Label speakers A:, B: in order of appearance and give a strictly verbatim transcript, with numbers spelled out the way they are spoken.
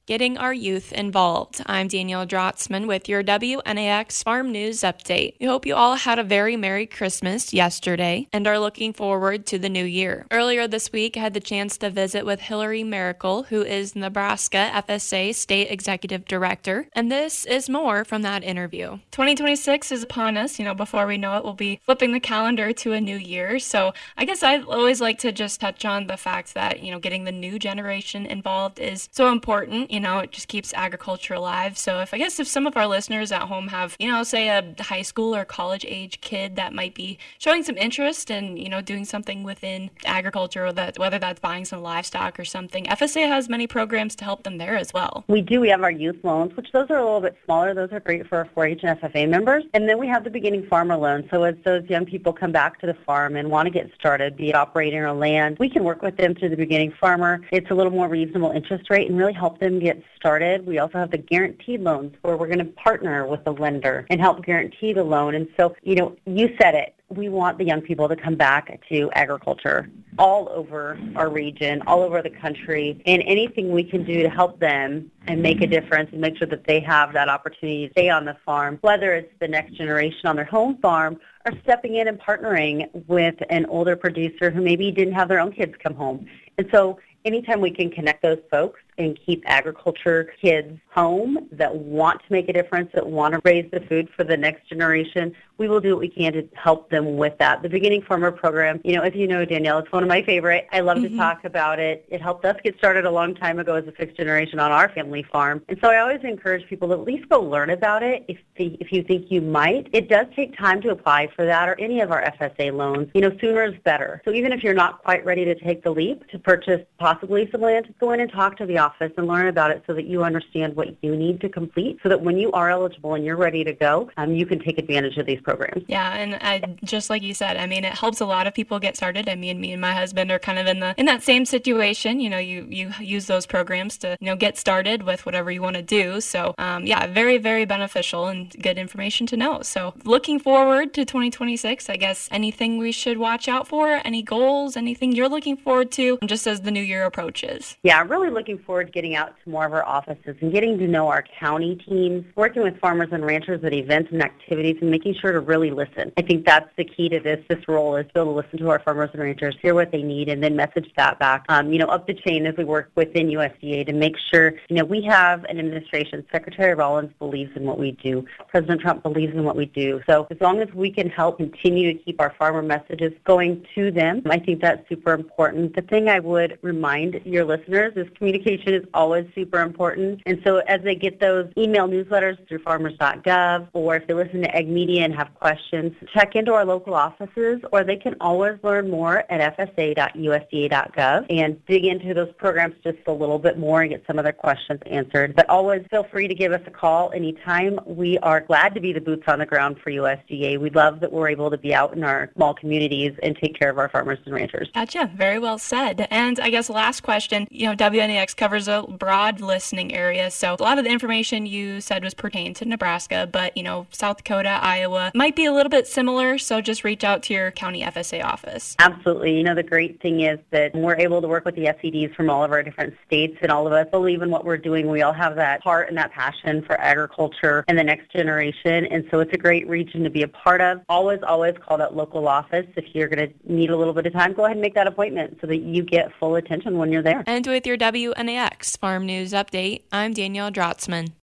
A: getting our youth involved. I'm Danielle Drotzman with your W N A X Farm News Update. We hope you all had a very Merry Christmas yesterday and are looking forward to the new year. Earlier this week, I had the chance to visit with Hillary Miracle, who is Nebraska F S A State Executive Director, and this is more from that interview.
B: twenty twenty-six is upon us. You know, before we know it, we'll be flipping the calendar to a new year. So I guess I always like to just touch on the fact that, you know, getting the new generation involved is so important. You know, it just keeps agriculture alive. So if I guess if some of our listeners at home have, you know, say a high school or college age kid that might be showing some interest in, you know, doing something within agriculture, or that whether that's buying some livestock or something, F S A has many programs to help them there as well.
C: We do. We have our youth loans, which those are a little bit smaller. Those are great for our four H and F F A members. And then we have the beginning farmer loan. So as those young people come back to the farm and want to get started, be it operating or land, we can work with them through the beginning farmer. It's a little more reasonable interest rate and really help them get started. We also have the guaranteed loans where we're going to partner with the lender and help guarantee the loan. And so, you know, you said it. We want the young people to come back to agriculture all over our region, all over the country, and anything we can do to help them and make a difference and make sure that they have that opportunity to stay on the farm, whether it's the next generation on their home farm or stepping in and partnering with an older producer who maybe didn't have their own kids come home. And so anytime we can connect those folks and keep agriculture kids home that want to make a difference, that want to raise the food for the next generation, we will do what we can to help them with that. The Beginning Farmer Program, you know, if you know, Danielle, it's one of my favorite. I love mm-hmm. to talk about it. It helped us get started a long time ago as a fifth generation on our family farm. And so I always encourage people to at least go learn about it if the, if you think you might. It does take time to apply for that or any of our F S A loans. You know, sooner is better. So even if you're not quite ready to take the leap to purchase possibly some land, go in and talk to the office and learn about it so that you understand what you need to complete so that when you are eligible and you're ready to go, um, you can take advantage of these programs.
B: Yeah, and I, just like you said, I mean, it helps a lot of people get started. I mean, me and my husband are kind of in the in that same situation. You know, you, you use those programs to, you know, get started with whatever you want to do. So, um, yeah, very, very beneficial and good information to know. So looking forward to twenty twenty-six, I guess anything we should watch out for, any goals, anything you're looking forward to just as the new year approaches?
C: Yeah, I'm really looking forward to getting out to more of our offices and getting to know our county teams, working with farmers and ranchers at events and activities and making sure to really listen. I think that's the key to this this role is to be able to listen to our farmers and ranchers, hear what they need, and then message that back, um, you know, up the chain as we work within U S D A to make sure, you know, we have an administration. Secretary Rollins believes in what we do. President Trump believes in what we do. So as long as we can help continue to keep our farmer messages going to them, I think that's super important. The thing I would remind your listeners is communication is always super important. And so as they get those email newsletters through farmers dot gov, or if they listen to Ag Media and have questions, check into our local offices, or they can always learn more at f s a dot u s d a dot gov and dig into those programs just a little bit more and get some of their questions answered. But always feel free to give us a call anytime. We are glad to be the boots on the ground for U S D A. We love that we're able to be out in our small communities and take care of our farmers and ranchers.
B: Gotcha. Very well said. And I guess last question, you know, W N A X covers a broad listening area. So a lot of the information you said was pertaining to Nebraska, but, you know, South Dakota, Iowa might be a little bit similar. So just reach out to your county F S A office.
C: Absolutely. You know, the great thing is that we're able to work with the S E Ds from all of our different states, and all of us believe in what we're doing. We all have that heart and that passion for agriculture and the next generation. And so it's a great region to be a part of. Always, always call that local office. If you're going to need a little bit of time, go ahead and make that appointment so that you get full attention when you're there.
A: And with your W N A X Farm News Update, I'm Danielle Drotzman.